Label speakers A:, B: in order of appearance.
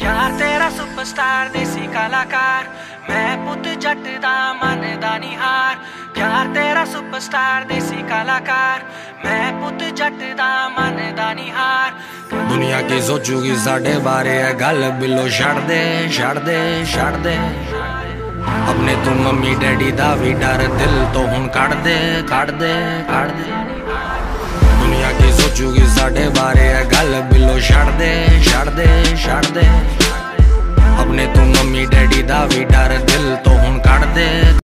A: यार तेरा सुपरस्टार देसी कलाकार, मैं पुत जट दा मनदा नहीं हार। प्यार तेरा सुपरस्टार देसी कलाकार, मैं पुत जट दा मनदा नहीं हार।
B: दुनिया की सोचूगी साढ़े बारे है गल बिलो छड़ दे छड़ दे छड़ दे। अपने तू मम्मी डैडी दा भी डर दिल तो हुण कढ़ दे कढ़ दे कढ़ दे। दुनिया की सोचूगी साढ़े बारे है गल बिलो छड़ दे छड़ दे छड़ दे। अपने तू मम्मी डैडी दा भी डर दिल तो हुण कढ़ दे।